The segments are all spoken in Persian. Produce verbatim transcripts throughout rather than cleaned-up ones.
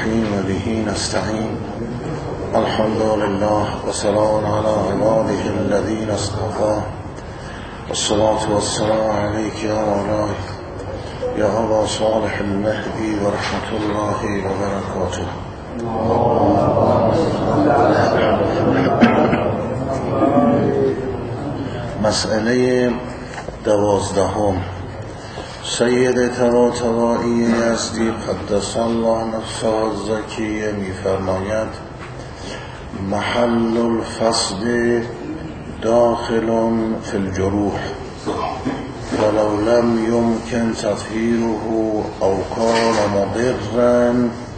الرحيم وبه نستعين. الحمد لله وسلام على عباده الذين اصطفى، والصلاة والسلام عليك يا مولاي يا أبا صالح المهدي ورحمة الله وبركاته. مسئله دوازدهم. سید طباطبایی یزدی قدس الله نفسه الزکیه می فرماید محل الفصل داخل فی الجروح ولو لم يمكن تطهيره او كان مضرا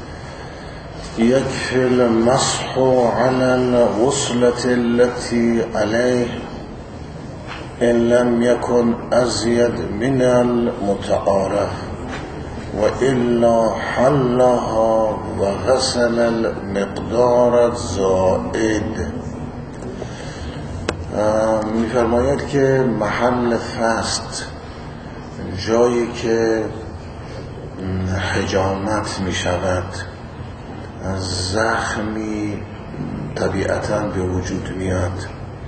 يكفي المسح على الوصلة التي عليه إن لم يكن أزيد من المتعارف وإلا حلها وغسل المقدار الزائد. می‌فرماید که محل فست، جایی که حجامت می شود، زخمی طبیعتاً به وجود میاد،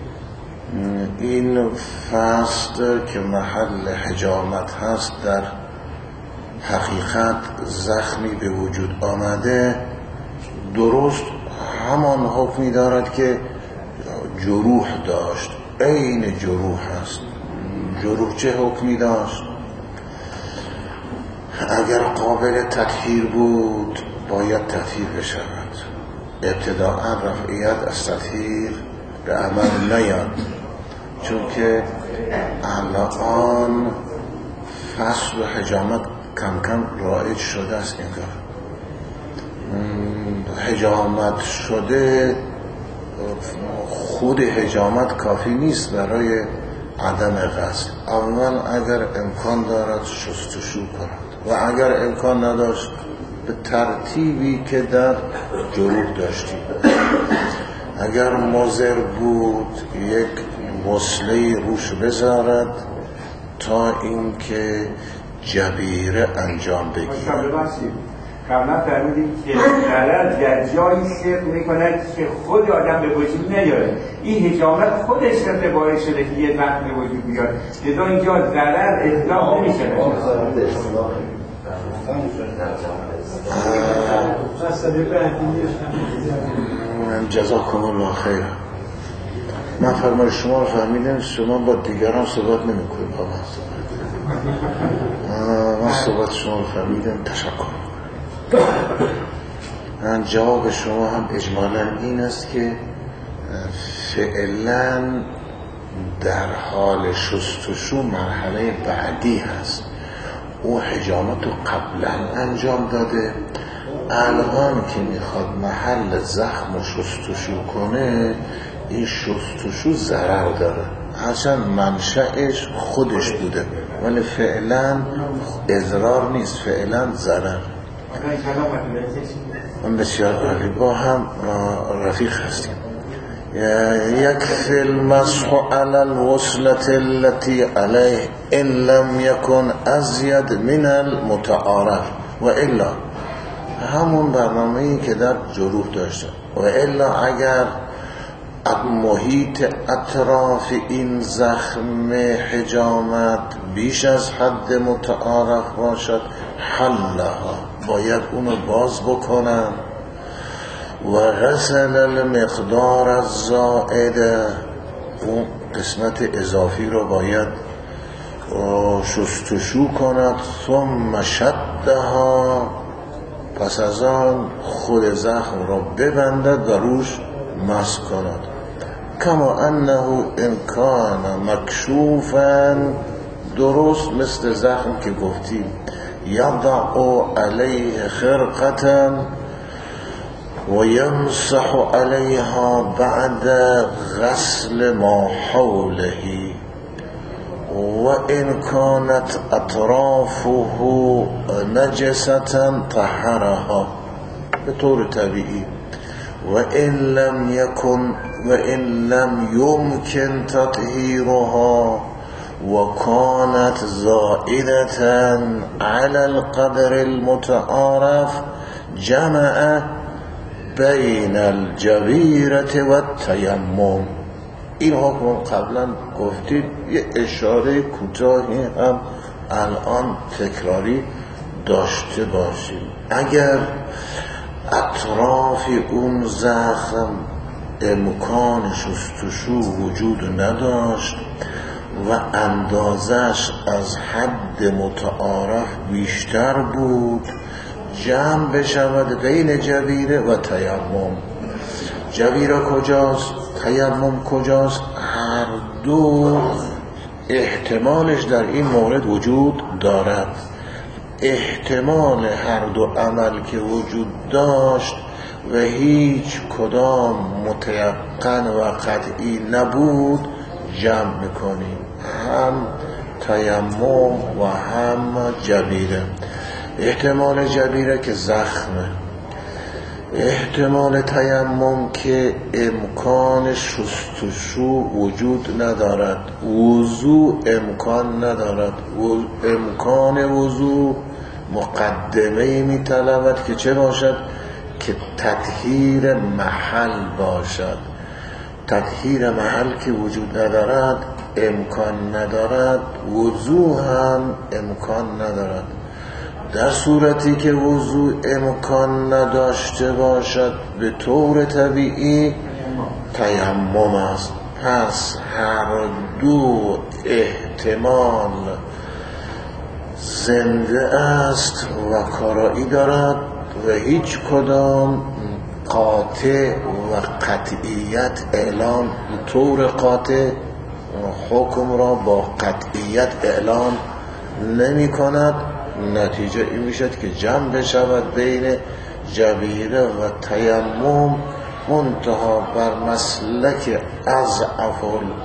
این فست که محل حجامت هست در حقیقت زخمی به وجود آمده، درست همان حکمی دارد که جروح داشت، عین جروح هست. جروح چه حکمی داشت؟ اگر قابل تطهیر بود باید تطهیر بشود. ابتداء رفعیت از تطهیر به عمل نیاد، چون که الان فصل و حجامت کم کم رایج شده است. این کار حجامت شده، خود حجامت کافی نیست برای عدم غسل. اول اگر امکان دارد شستشو کند و اگر امکان نداشت به ترتیبی که در جروح داشتیم، اگر مضر بود یک وصله روش بذارد تا اینکه جبیره انجام بگیرد. قبلا فرمودیم که ضرر در جایی صدق میکند که خود آدم به وجود نیاره. این حجامت خودش صدق باعث شده که یه وقت به وجود بیاد، لذا اینجا ضرر اطلاق نمیشه. جزاکم الله خیر. من فرمای شما رو فهمیدم، شما با دیگران صحبت نمی کنید. من صحبت شما رو فهمیدم، تشکر. من جواب شما هم اجمالا این است که فعلا در حال شستشو مرحله بعدی هست. او حجامت رو قبلا انجام داده، الان که میخواد محل زخم رو شستشو کنه، این شستشو ضرر داره، هرچند منشأش خودش بوده ولی فعلا اضرار نیست، فعلا ضرر. من بسیار عالی، با هم رفیق هستیم. يكفي المسح على الوصلة التي عليه إن لم يكن أزيد من المتعارف و الا، همون برنامه‌ای که در جروح داشته، و الا اگر محیط اطراف این زخم حجامت بیش از حد متعارف باشد، حلها، باید اونو باز بکنن و غسل المقدار الزائد، اون قسمت اضافی رو باید شستشو کند، ثم شدها، پس از آن خود زخم را ببندد و روش مسح کند. کما انه ان کان مکشوفا، درست مثل زخم که گفتیم، یضع علیه خرقة و یمسح علیها بعد غسل ما حوله و ان کانت اطرافه نجسة طهرها، به طور طبیعی. و ان لم یکن و ان لم یمکن تطهیرها وكانت زائدة على القدر المتعارف جمع بین الجبیرة و التیمم. این حکم قبلا گفتید، یه اشاره کوتاهی هم الان تکراری داشته باشیم. اگر اطراف اون زخم امکان شستشو وجود نداشت و اندازش از حد متعارف بیشتر بود، جمع بشود بین جبیره و تیمم. جبیره کجاست؟ تیمم کجاست؟ هر دو احتمالش در این مورد وجود دارد. احتمال هر دو عمل که وجود داشت و هیچ کدام متیقن و قطعی نبود جمع میکنیم، هم تیمم و هم جبیره. احتمال جبیره که زخمه، احتمال تیمم که امکان شستشو وجود ندارد، وضو امکان ندارد. امکان وضو مقدمه می طلبد که چه باشد؟ که تطهیر محل باشد. تطهیر محل که وجود ندارد، امکان ندارد، وضو هم امکان ندارد. در صورتی که وضو امکان نداشته باشد به طور طبیعی تیمم است. پس هر دو احتمال زنده است و کارایی دارد و هیچ کدام قاطع و قطعیت اعلان به طور قاطع حکم را با قطعیت اعلان نمی کند. نتیجه این میشد که جمع بشود بین جبیره و تیمم، منتها بر مسلک اضعف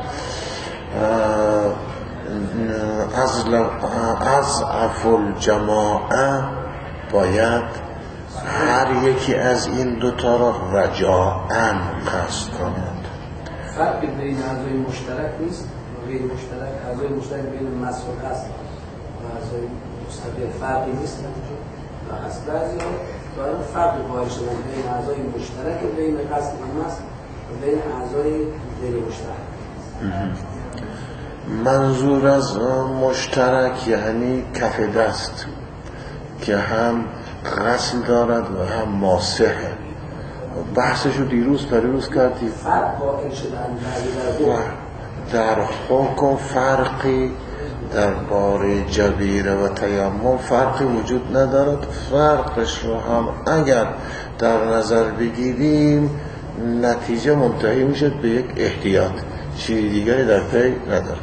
اضعف الجماعه باید هر یکی از این دوتا را رجاءً قصد کند. فرق بین اعضای مشترک نیست و غیر مشترک. اعضای مشترک بین مس و قصد و اعضای مستقل فرقی نیست و از بعضی ها دارن فرق قائل شدن بین اعضای مشترک و بین قصد مس و بین اعضای غیر مشترک. منظور از مشترک یعنی کف دست که هم غسل دارد و هم ماسحه. بحثشو دیروز پریروز کردیم. فرق قائل شدن در حکم فرقی در باره جبیره و تیمم فرقی وجود ندارد. فرقش رو هم اگر در نظر بگیریم نتیجه منتهی میشد به یک احتیاط، چیزی دیگری در پی نداره.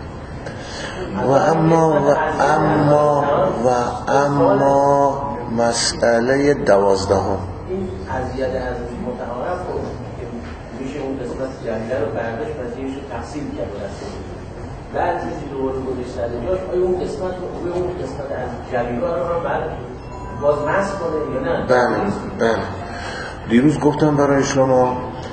و اما و اما و اما مسئله دوازدهم، این قضیه از متعارف که میشه اون قسمت جبیره رو برداشت و زیرش رو تقسیم کرد بعد چیزی رو رو گذاشت از جاش، آیا اون قسمت رو اون قسمت از جبیره رو بعد باز مس کنه یا نه؟ بله بله. دیروز گفتم برای شما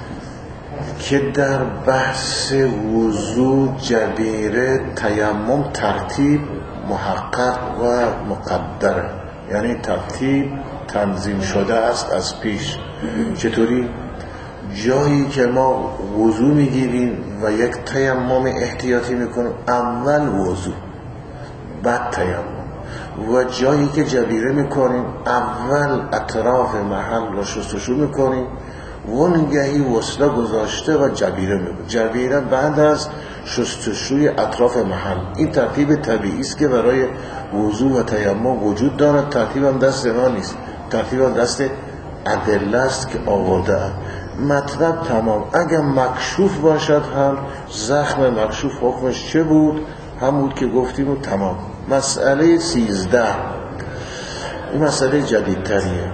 که در بحث وضو جبیره تیمم ترتیب محقق و مقدره، یعنی ترتیب تنظیم شده است از پیش. چطوری؟ جایی که ما وضو میگیریم و یک تیمم احتیاطی میکنیم، اول وضو بعد تیمم. و جایی که جبیره میکنیم اول اطراف محل را شستشو میکنیم، ونگهی وصله گذاشته و جبیره میکنیم. جبیره بعد از شستشوی اطراف محل. این ترتیب طبیعی است که برای وضو و تیمم وجود دارد. ترتیب هم دست ما نیست، ترتیب هم دست ادله است که آورده. مطلب تمام. اگر مکشوف باشد هم زخم مکشوف حکمش چه بود؟ هم بود که گفتیم و تمام. مسئله سیزده، این مسئله جدیدتریه.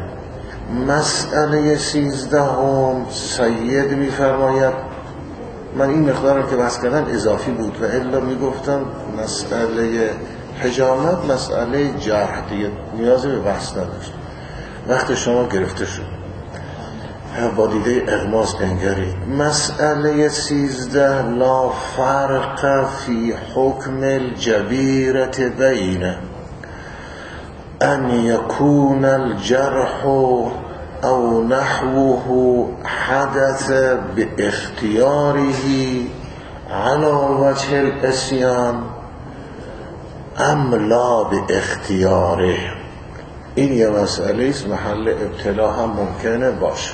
مسئله سیزده هم سید میفرماید، من این مقدارم که بحث کردن اضافی بود و الا میگفتم مسئله حجامت مسئله جرح دیگه نیازی به بحث نداشت. وقت شما گرفته شد با دیده اغماس بنگرید. مسئله سیزده، لا فرق فی حکم الجبیرة بین ان یکون الجرح او نحوه حدث باختیاره علی وجه الاسیان ام لا باختیاره. این یه مسئله است محل ابتلا هم ممکنه باشه.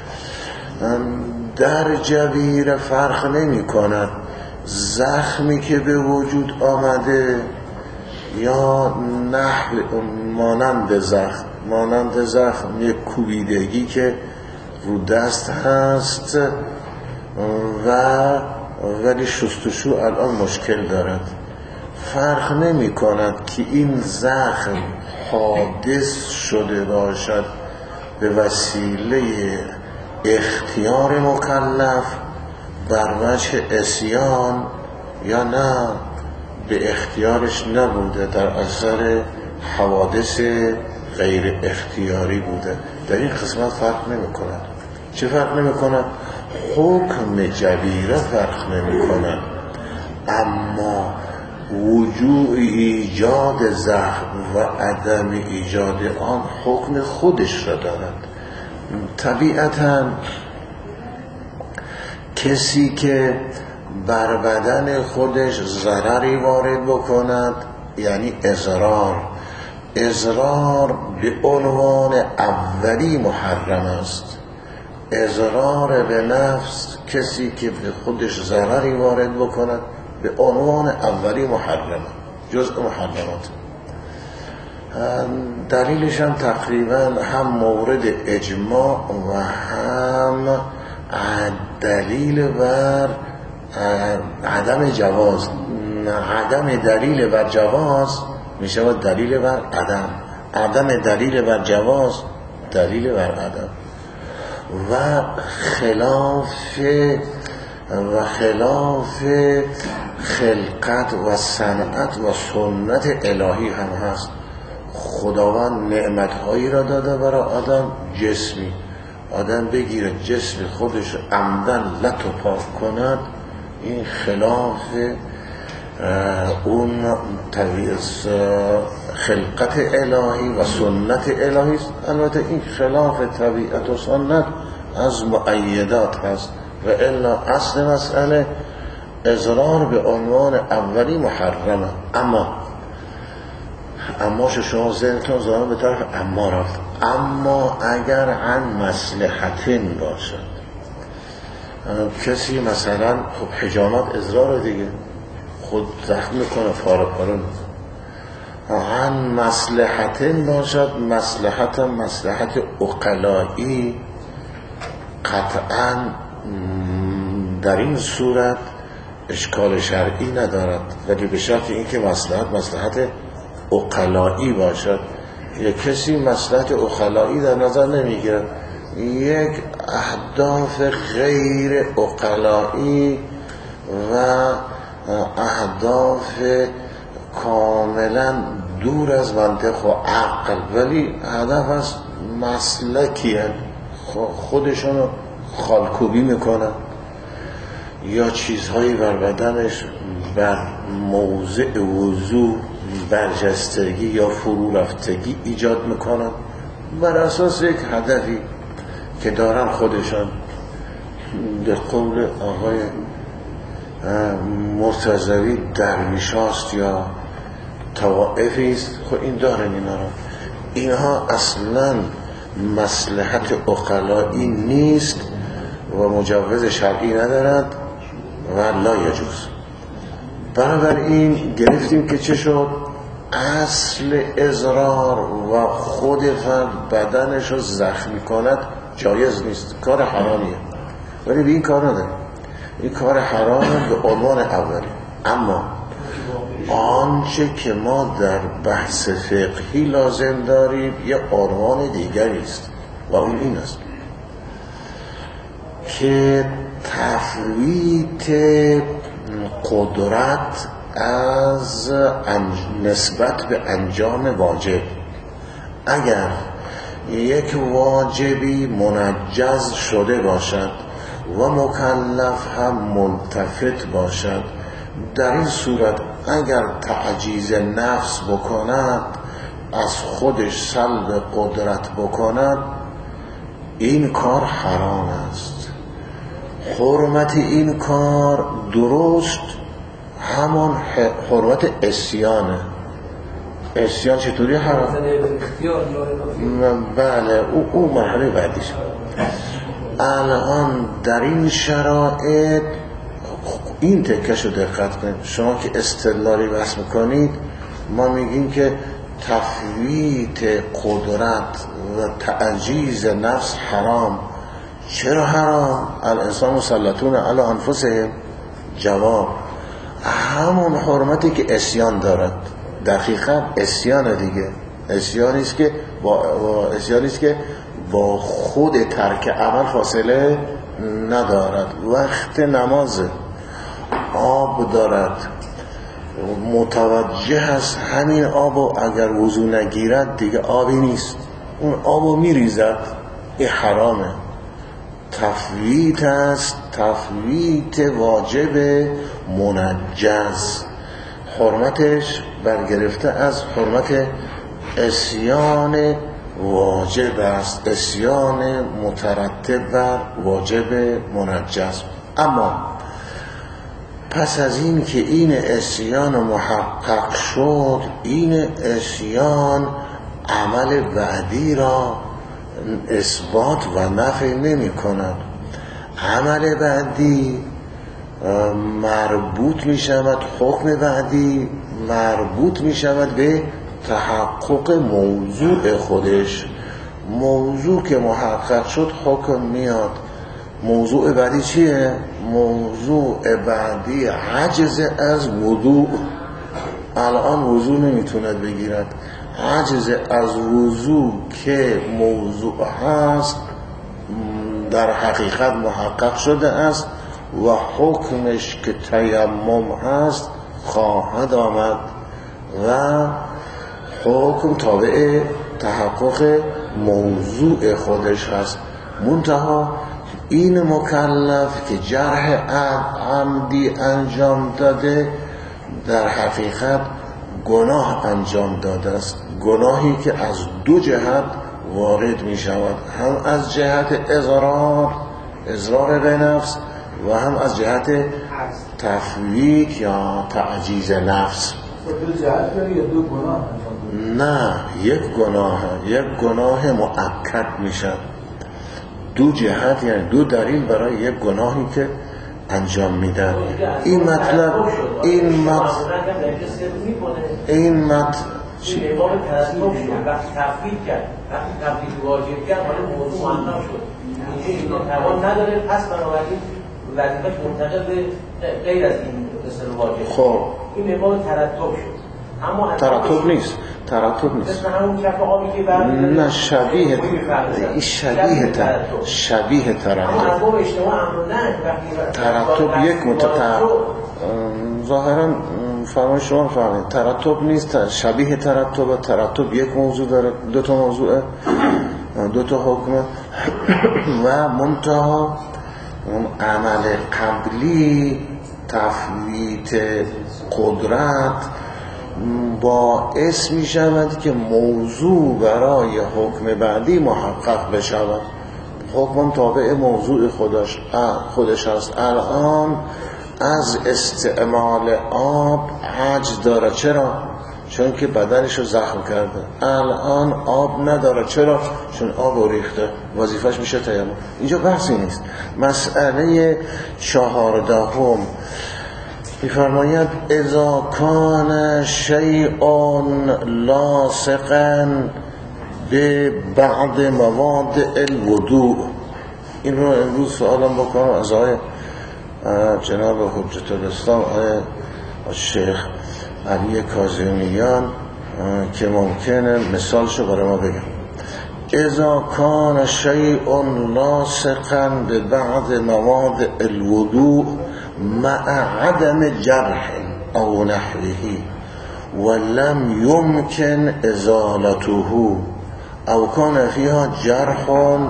در جبیره فرق نمی کند زخمی که به وجود آمده یا نحو مانند زخم مانند زخم یک کوبیدگی که رو دست هست و ولی شستشو الان مشکل دارد. فرق نمی کند که این زخم حادث شده باشد به وسیله اختیار مکلف بر وجه عصیان یا نه به اختیارش نبوده، در اثر حوادث غیر اختیاری بوده. در این قسمت فرق نمی کند. چه فرق نمی کند؟ حکم جبیره فرق نمی کند، اما وجوع ایجاد زخم و عدم ایجاد آن حکم خودش را دارد. طبیعتاً کسی که بر بدن خودش ضرری وارد بکند یعنی اضرار اضرار به عنوان اولی محرم است. اضرار به نفس، کسی که به خودش ضرری وارد بکند به عنوان اولی محرم، جزء محرمات. دلیلش هم تقریبا هم مورد اجماع و هم دلیل بر عدم جواز. عدم دلیل بر جواز میشه دلیل بر عدم، عدم دلیل بر جواز دلیل بر عدم. و خلاف و خلاف خلقت و صنعت و سنت الهی هم هست. خداوند نعمتهایی را داده برای آدم، جسمی آدم بگیره جسم خودش عمدن لط و پاک کند، این خلاف اون خلقت الهی و سنت الهی است. البته این خلاف طبیعت و سنت از مؤیدات هست و الا اصل مسئله اضرار به عنوان اولی محرمه. اما اما شما ذهنتون زمان به طرف اما رفت. اما اگر عن مصلحتین باشد، کسی مثلا خب حجامت اضرار دیگه، خود زخم میکنه، پاره پاره میکنه. عن مصلحتین باشد، مصلحت مصلحت عقلایی، قطعا در این صورت اشکال شرعی ندارد، ولی به شرط اینکه مصلحت مصلحت عقلایی باشد. یک کسی مصلحت عقلایی در نظر نمیگیرد، یک اهداف غیر عقلایی و اهداف کاملا دور از منطق و عقل، ولی هدف از مسلکی خودشونو خالکوبی میکنن یا چیزهایی بر بدنش بر موضع وضوع برجستگی یا فرو رفتگی ایجاد میکنن بر اساس یک هدفی که دارن خودشان. در قول آقای مرتضوی درویشاست یا طوائفی است، خب این دارن اینا را. اینها اصلا مصلحت عقلایی نیست و مجوز شرعی ندارد و لا یجوز. بنابراین گرفتیم که چه شد؟ اصل اضرار و خود فرد بدنش رو زخمی کند جایز نیست، کار حرامیه، ولی به این کار نداره. این کار حرامه به عنوان اولی. اما آنچه که ما در بحث فقهی لازم داریم یه عنوان دیگری است و اون این است که تفویت قدرت از نسبت به انجام واجب. اگر یک واجبی منجز شده باشد و مکلف هم ملتفت باشد، در این صورت اگر تعجیز نفس بکند، از خودش سلب قدرت بکند، این کار حرام است. حرمت این کار درست همون حرمت عصیانه. عصیان چطوری حرام؟ بله او, او مرحله بعدیش. الان در این شرایط این تکهشو دقت کنید. شما که استدلالی بحث میکنید، ما میگیم که تفویت قدرت و تعجیز نفس حرام. چرا حرام؟ الانسان مسلطون علی انفسهم. جواب همون حرمتی که عصیان دارد. دقیقا عصیان دیگه، عصیانی است که با عصیانی است که با خود ترک عمل فاصله ندارد. وقت نماز آب دارد، متوجه است همین آبو اگر وضو نگیرد دیگه آبی نیست، اون آبو میریزد، این حرامه. تفویت است، تفویت واجب منجز، حرمتش برگرفته از حرمت عصیان واجب است، عصیان مترتب بر واجب منجز. اما پس از این که این عصیان محقق شد، این عصیان عمل بعدی را اثبات و نفی نمی کند. عمل بعدی مربوط می شود، حکم بعدی مربوط می شود به تحقق موضوع خودش. موضوع که محقق شد حکم میاد. موضوع بعدی چیه؟ موضوع بعدی عجز از وضوع. الان وضوع نمیتوند بگیرد. عجز از وضوع که موضوع هست در حقیقت محقق شده است و حکمش که تیمم هست خواهد آمد و حکم تابع تحقق موضوع خودش هست. منتها این مکلف که جرح عمدی انجام داده در حقیقت گناه انجام داده است. گناهی که از دو جهت وارد می شود، هم از جهت اضرار اضرار به نفس و هم از جهت تفویت یا تعجیز نفس. دو جهت یا دو گناه؟ نه، یک گناه، یک گناه مؤکد میشه. دو جهت یعنی دو دلیل برای یک گناهی که انجام میدن. این مطلب این مطلب این مطلب چی؟ این امام ترتیب شد، وقتی تفویض کرد، وقتی تفویض واجب کرد، حالا موضوع معنا شد. اینجا این توان نداره، پس بنابراین وظیفه‌اش منتقل به غیر از این اصل واجب. خب این امام ترتیب شد. اما ترتیب نیست، ترتیب نیست. مثل همون کف آبی که برمی‌داره. نه، شبیه این شبیه تر شبیه ترتیب. اما از باب اجتماع امر نه وقتی ترتیب یک متتر ظاهرا فرمای شما فرمایید ترتب نیست، شبیه ترتب. ترتب یک موضوع داره، دو تا موضوع، دو تا حکم و منتها عمل قبلی تفویت قدرت باعث می شود که موضوع برای حکم بعدی محقق بشود. حکم تابع موضوع خودش خودش است. الان از استعمال آب عجز داره. چرا؟ چون که بدنش رو زخم کرده. الان آب نداره. چرا؟ چون آب ریخته، وظیفش میشه تیمم. اینجا بحثی نیست. مسئله چهاردهم می‌فرماید اذا کان شیء لاصقا به بعض مواد الوضوء. این رو امروز سوالم بکنم از آقای جناب حجت الاسلام آقای شیخ علی کاظمیان که ممکنه مثالشو برای ما بگم. اذا کان شیء لاصقا به بعض مواد الوضوء مع عدم جرح او نحوه ولم يمكن ازالته او كان فيها جرح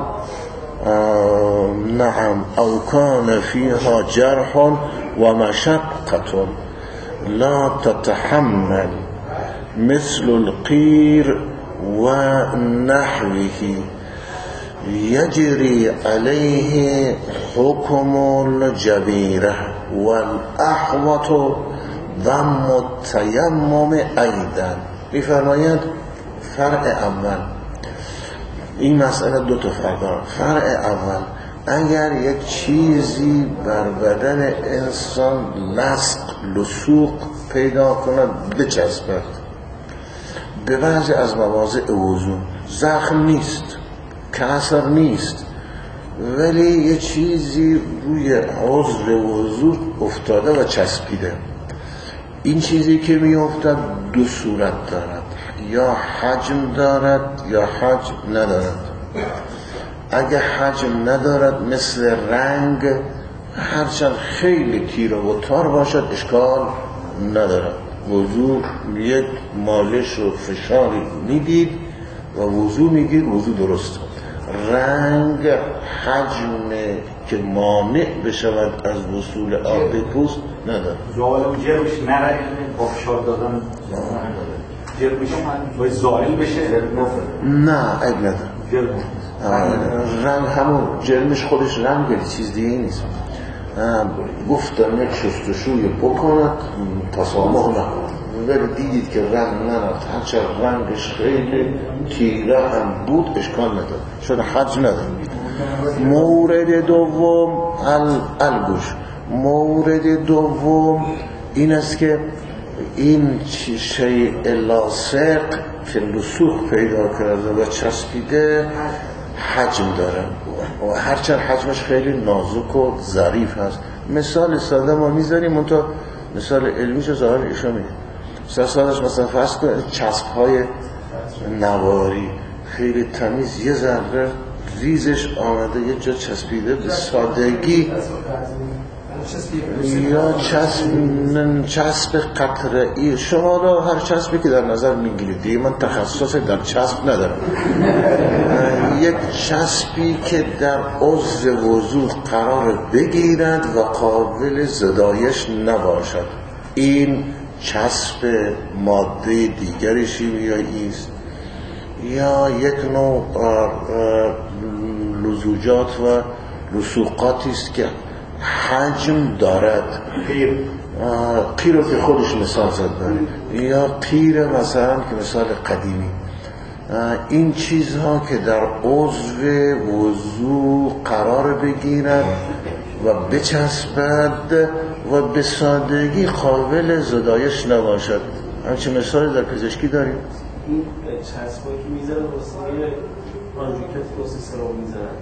نعم او كان فيها جرح ومشقة لا تتحمل مثل القير ونحوه. یجری علیه حکم الجبیره والاحوط ضم التیمم ایضا. میفرماید فرع اول، این مسئله دو تا فرق داره. فرع اول، اگر یک چیزی بر بدن انسان لصق لصوق پیدا کند بچسبد به بعضی از مواضع وضو، زخم نیست، کسر نیست، ولی یه چیزی روی عضو وضو افتاده و چسبیده، این چیزی که می افتد دو صورت دارد، یا حجم دارد یا حجم ندارد. اگه حجم ندارد مثل رنگ هرچند خیلی تیره و تار باشد اشکال ندارد، وضو یک مالش و فشاری میدید و وضو میگید وضو درست. رنگ حجم که مانع بشود از وصول آب به پوست ندارد. زوال اون جرمش نره با فشار دادن جرمش باید زائل بشه؟ نه عیب نداره. رنگ همون جرمش خودش رنگه، چیز دیگه نیست. گفتم یک شستشوی بکند تسامح نکند، ولی دیدید که رنگ نرفت، هرچه رنگش خیلی تیره هم بود اشکال نداره، شده حج نداره. مورد دوم الگوش، مورد دوم این است که این شیء لاصق که لصوق پیدا کرده و چسبیده حجم داره و هرچند حجمش خیلی نازک و ظریف هست. مثال ساده ما میذاریم، اون تا مثال علمیش ظاهر ایشا میده. مثلا سادش مثلا فرض کنید چسب های نواری خیلی تمیز، یه ذره ریزش آمده یه جا چسبیده، به سادگی یا چسب چسب قطره‌ای، شما را هر چسبی که در نظر میگیرید دیگه، من تخصص در چسب ندارم. یک چسبی که در عضو وضو قرار بگیرد و قابل زدایش نباشد، این چسب ماده دیگری شیمیایی است یا یک نوع لزوجات و لصوقاتی است که حجم دارد. قیر قیر رو که خودش مثال زد داره، یا قیر مثلا که مثال قدیمی. این چیزها که در عضو وضو قرار بگیرد و بچسبد و به سادگی قابل زدایش نباشد. همچه مثال در پزشکی داریم. این چسبایی که میزنن واسه رانجوکت واسه سرام میزنن،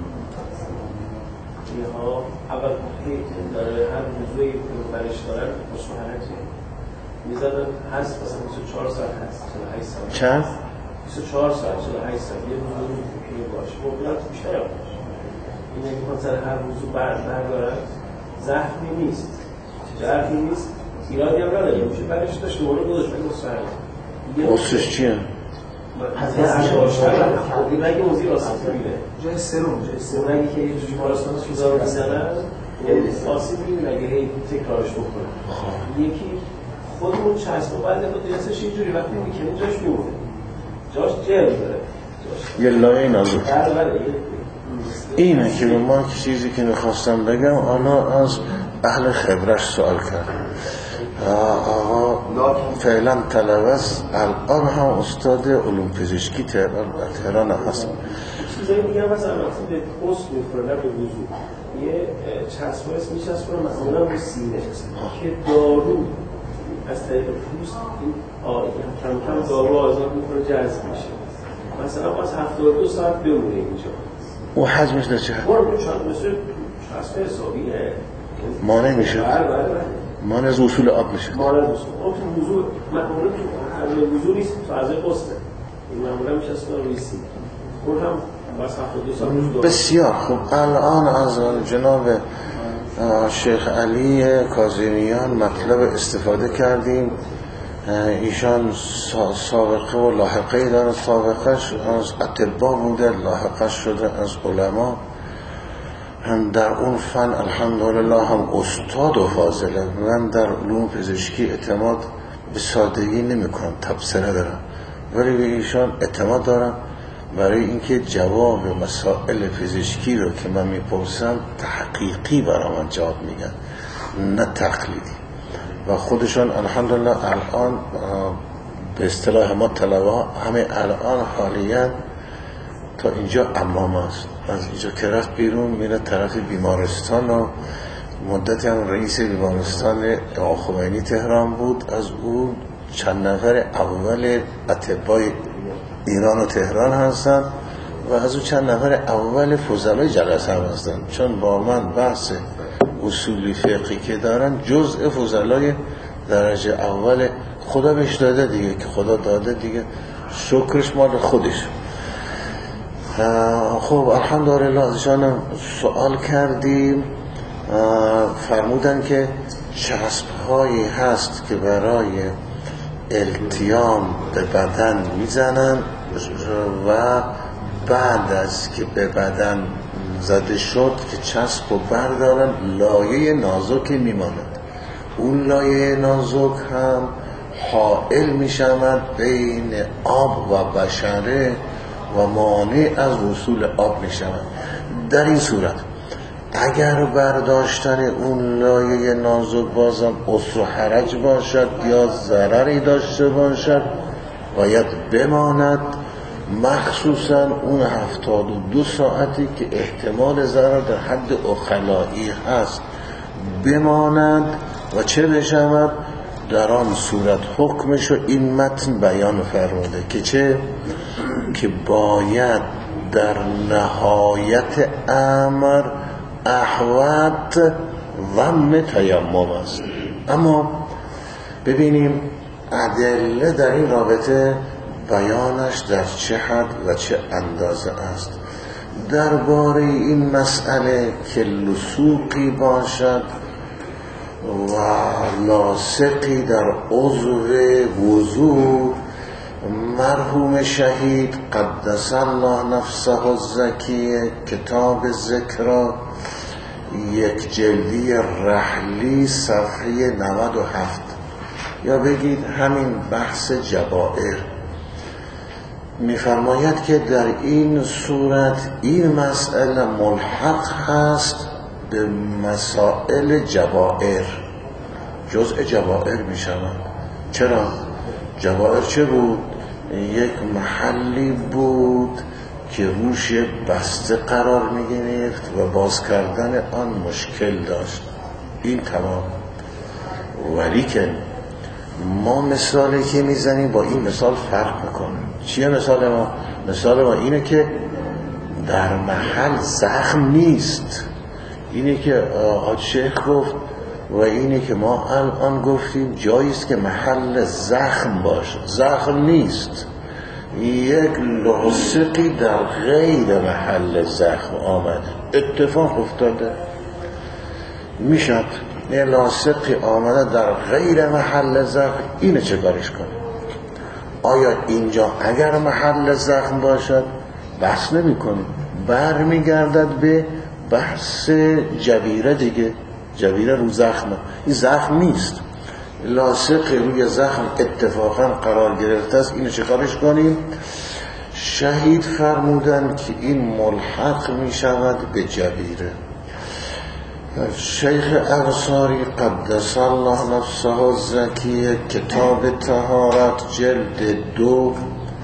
اینها اول داره هر موضوعی که برش دارن مشاهرتی میزدن، هست مثلا بیست و چهار ساعت هست، چهل و هشت ساعت چند؟ بیست و چهار ساعت چهل و هشت ساعت یه موضوعی که باشه موقعیت بیشتر باشه. این که مثلا هر موضوع برد بردارن زخمی نیست، جرحی نیست، ایرادی هم نداره، میشه برش داشت دوباره گذاشت بگه مستحرم قصش چیه؟ از این باشتر این رنگ موزی راستی میده جای سرم، جای سرم رنگی که یه جوشی مارستان سوزا رو میزنن آسیب میبینه اگه هی تکرارش بکنه. یکی خودمون چسب و بعد دستش اینجوری وقتی میکنیم جاش میمونه، جاش جرم داره، یه لایه نازک. بله بله اینه که ما چیزی که میخواستم بگم، آنا از اهل خبرش سوال کرد. آقا فعلا طلبه است، الان هم استاد علوم پزشکی تهران تهران هست. چیزایی دیگه هم هست البته به پست میخوره نه به وضوع. یه چسب هست میچسبونه مثلا به سینه که دارو از طریق پوست این کم کم دارو آزاد میکنه جذب میشه. مثلا باز هفتاد و دو ساعت بمونه اینجا. و حجمش در چه؟ برو چند مثل چسب حسابیه مانع میشه؟ بله بله مانع از وصول آب میشه. مانع از وصول آب تو وضوع معمولا تو حجم وضوع نیست، تو اعضای پسته این معمولا میچسبونه روی سینه. اون هم باز هفتاد و دو ساعت. بسیار خوب. الان از جناب شیخ علی کاظمیان مطلب استفاده کردیم. ایشان سابقه و لاحقه دارن، سابقهش از اطباء بوده، لاحقه شده از علما. هم در اون فن الحمدلله هم استاد و فاضله. من در علوم پزشکی اعتماد به سادگی نمی کنم، تبصره دارم، ولی به ایشان اعتماد دارم برای اینکه جواب مسائل پزشکی رو که من میپرسم تحقیقی برای من جواب میگن، نه تقلیدی. و خودشان الحمدلله الان به اصطلاح ما طلبه ها همه الان حالیاً تا اینجا امام است، از اینجا که رفت بیرون میره طرف بیمارستان و مدتی هم رئیس بیمارستان آقا خمینی تهران بود. از اون چند نفر اول اطبای ایران و تهران هستن و از اون چند نفر اول فضلای جلسه هم هستن، چون با من بحث اصولی فقهی که دارن جزء فضلای درجه اول خدا بهش داده دیگه، که خدا داده دیگه شکرش مال خودش. خب الحمدلله ازشان سوال کردیم، فرمودن که چسب هایی هست که برای التیام به بدن میزنن و بعد از که به بدن زده شد که چسب رو بردارن لایه نازک میماند. اون لایه نازک هم حائل میشود بین آب و بشره و مانع از وصول آب میشود. در این صورت اگر برداشتن اون لایه نازک بازم عسر و حرج باشد یا ضرری داشته باشد باید بماند، مخصوصا اون هفتاد و دو ساعتی که احتمال ضرر در حد اخلایی هست بماند و چه بشود. در آن صورت حکمش رو این متن بیان فرموده که چه؟ که باید در نهایت امر احوط ضم تیمم است. اما ببینیم ادله در این رابطه بیانش در چه حد و چه اندازه است. درباره این مسئله که لصوقی باشد و لاصقی در عضو وضو، مرحوم شهید قدس الله نفسه الزکیه کتاب ذکرا یک جلدی رحلی صفحه نود و هفت، یا بگید همین بحث جبائر، میفرماید که در این صورت این مسئله ملحق هست به مسائل جبائر، جزء جبائر میشوند. چرا؟ جبائر چه بود؟ یک محلی بود که روش بسته قرار میگرفت و باز کردن آن مشکل داشت. این تمام. ولی که ما مثالی که میزنیم با این مثال فرق میکنه. چیه مثال ما؟ مثال ما اینه که در محل زخم نیست، اینه که حاج شیخ گفت و اینه که ما الان گفتیم جاییست که محل زخم باشه، زخم نیست، یک لاصقی در غیر محل زخم آمده، اتفاق افتاده میشد یه لاصقی آمده در غیر محل زخم، اینه چه کارش کنه؟ آیا اینجا اگر محل زخم باشد بحث نمی کنیم، بر میگردد به بحث جبیره دیگه، جبیره رو زخمه، این زخم نیست، لاصق روی زخم اتفاقا قرار گرفته است، اینو چه کارش کنیم؟ شهید فرمودن که این ملحق می شود به جبیره. شیخ انصاری قدس الله نفسه الزکیه کتاب طهارت جلد دو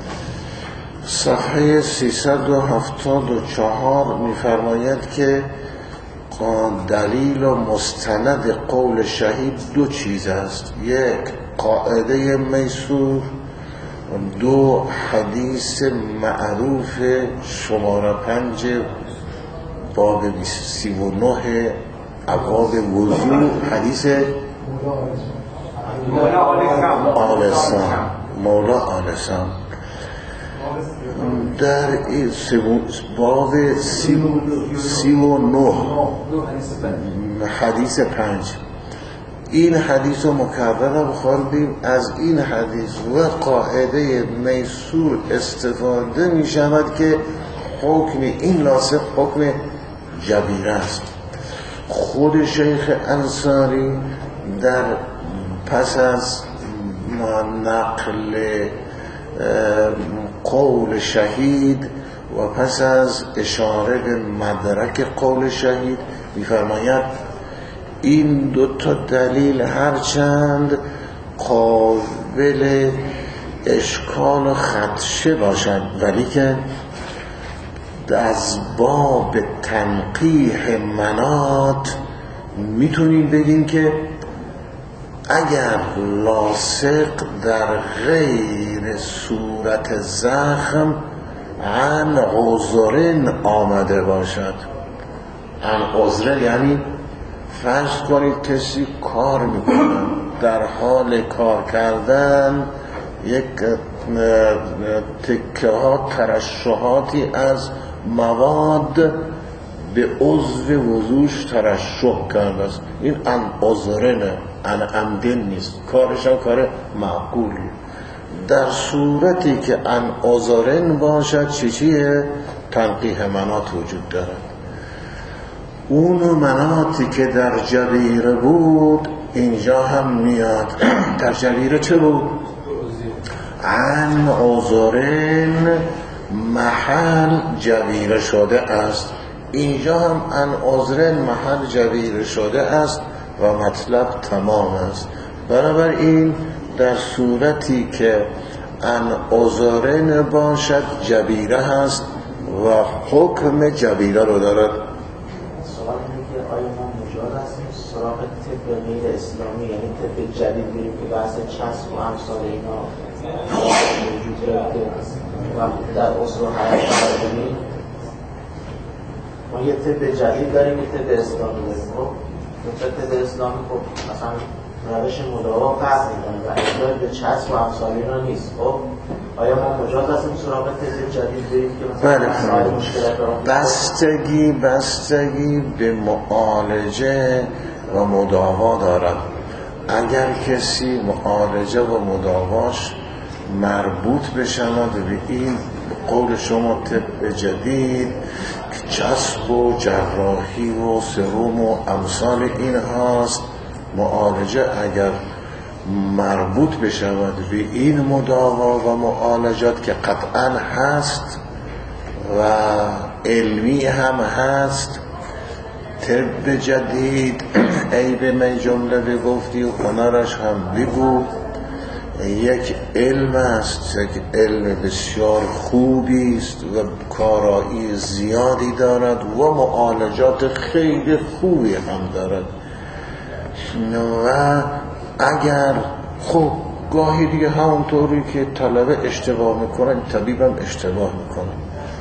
صفحه سیصد و هفتاد و چهار می‌فرماید که دلیل و مستند قول شهید دو چیز است، یک قاعده میسور، دو حدیث معروف شماره پنج باب سی و نه ابواب وضو، حدیث مولا آل سام مولا آل سام در این باب سی و نه حدیث پنج. این حدیث رو مکرر بخوردیم. از این حدیث و قاعده میسور استفاده می شود که حکم این لاصق حکم جبیره است. خود شیخ انصاری در پس از نقل قول شهید و پس از اشاره به مدرک قول شهید می‌فرماید این دو تا دلیل هرچند قابل اشکال و خدشه باشد ولی که از باب تنقیح منات میتونیم بگیم که اگر لاصق در غیر صورت زخم عن عذرن آمده باشد. عن عذر یعنی فرض کنید کسی کار میکنه در حال کار کردن یک تکه ها ترشحاتی از مواد به عضو وضوش ترشح کرده است، این ان عذرنه، ان عمدن نیست، کارش هم کار معقولی. در صورتی که ان عذرن باشد چی چیه؟ تنقیح منات وجود دارد. اون مناطی که در جبیره بود اینجا هم میاد. در جبیره چه بود؟ عن عذرن محل جبیره شده است. اینجا هم عن عذرن محل جبیره شده است و مطلب تمام است. بنابراین در صورتی که عن عذرن باشد جبیره هست و حکم جبیره رو دارد. سوال اینه که آیا ما مجاز هستیم سراغ طب غیر اسلامی، یعنی طب جدید بریم که بحث چسب و امثال اینا وجود داره و در اصل و حیات قرار بدیم؟ ما یه طب جدید داریم، یه طب اسلامی داریم. خب طب اسلامی خب مثلا روش مداوا فرق می‌کنه و اصلا به چسب و امثال اینا نیست. خب آیا ما مجاز هستیم سراغ طب جدید بریم که مثلا مسائل مشکلات رو بستگی بستگی به معالجه و مداوا دارد. اگر کسی معالجه و مداواش مربوط بشود به این قول شما طب جدید که چسب و جراحی و سروم و امثال این هاست، معالجه اگر مربوط بشود به این مداوا و معالجات که قطعا هست و علمی هم هست، طب جدید عیب من جمله بگفتی و هنرش هم بگو، یک علم است، یک علم بسیار خوبی است و کارایی زیادی دارد و معالجات خیلی خوبی هم دارد و اگر خب گاهی دیگه همونطوری که طلبه اشتباه میکنه طبیب هم اشتباه میکنه،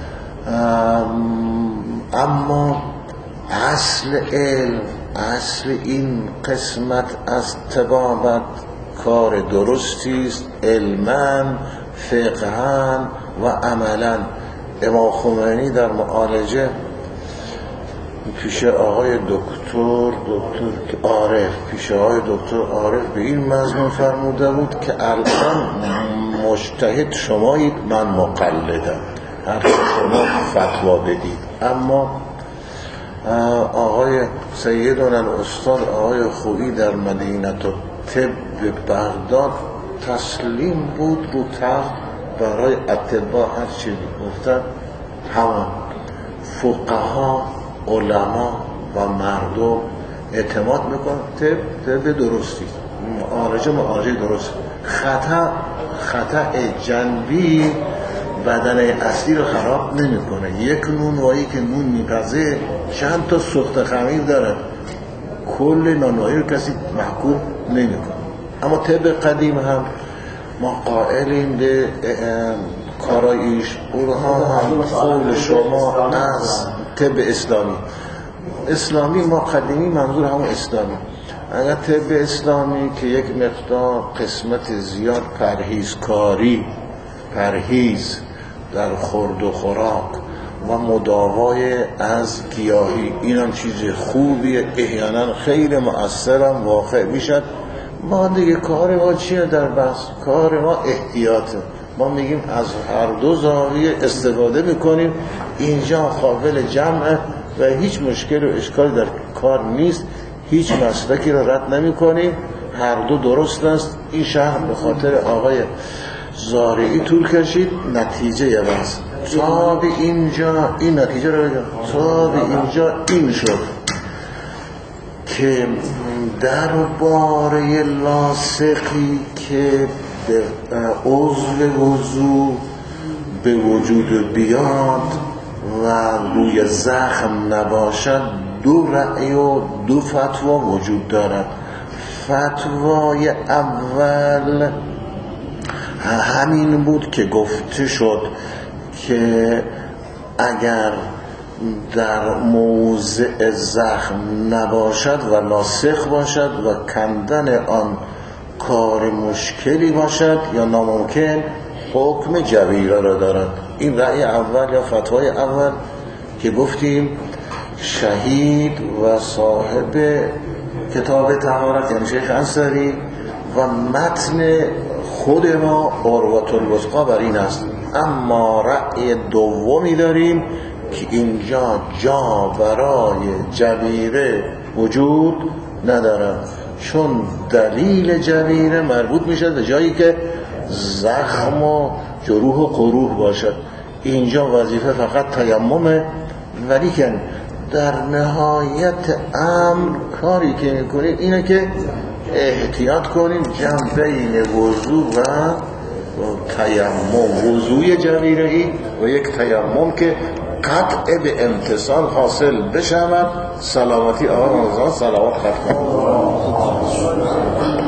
اما اصل علم، اصل این قسمت از طبابت کار درستی است، علما فقها و عملا. امام خمینی در معالجه پیش آقای دکتر دکتر عارف پیش آقای دکتر عارف به این مضمون فرموده بود که الان مجتهد شمایید، من مقلدم، هر شما فتوا بدید. اما آقای سیدنا الاستاد آقای خویی در مدینه طب بغداد تسلیم بود رو تخت برای اتباع هر چیزی گفتن، همه فقها علما و مردم اعتماد میکنن طب طب درستی، معالجه معالجه درست، خطا خطا جنبی بدن اصلی رو خراب نمیکنه. یک نون وایی که نون میپزه چند تا سوخت خمیر داره، کل نانوایی رو کسی محکوم نمیکنه. اما طب قدیم هم ما قائلیم به کاراییش، اونها هم قول شما از طب اسلامی اسلامی ما قدیمی منظور همون اسلامی. اگر طب اسلامی که یک مقدار قسمت زیاد پرهیزکاری، پرهیز در خورد و خوراک و مداوای از گیاهی، این هم چیز خوبیه، احیانا خیلی مؤثرم واقع میشد. ما دیگه کار ما چیه در بحث؟ کار ما احتیاطه. ما میگیم از هر دو زاویه استفاده میکنیم، اینجا قابل جمعه و هیچ مشکل و اشکالی در کار نیست، هیچ مسلکی رو رد نمی کنیم، هر دو درست است. این شهر به خاطر آقای زارعی طول کشید، نتیجه یه بحث تا به اینجا این نتیجه رو بگم، تا به اینجا این شد که درباره لاسقی که به عضو وضو به وجود بیاد و روی زخم نباشد دو رأی و دو فتوا وجود دارد. فتوای اول همین بود که گفته شد که اگر در موضع زخم نباشد و لاسخ باشد و کندن آن کار مشکلی باشد یا ناممکن، حکم جبیره را دارد. این رأی اول یا فتوای اول که گفتیم شهید و صاحب کتاب طهارت یعنی شیخ انصاری و متن خود ما عروة الوثقی بر این است. اما رأی دومی داریم که اینجا جا برای جبیره وجود ندارد، چون دلیل جبیره مربوط میشه به جایی که زخم و جروح و قروح باشد. اینجا وظیفه فقط تیممه، ولیکن در نهایت امر کاری که میکنیم اینه که احتیاط کنیم جمع بین وضو و تیمم، وضوی جبیره‌ای و یک تیمم که قطع به امتصال حاصل بشود. سلامتی آقا رمضان، سلامت خط کنم.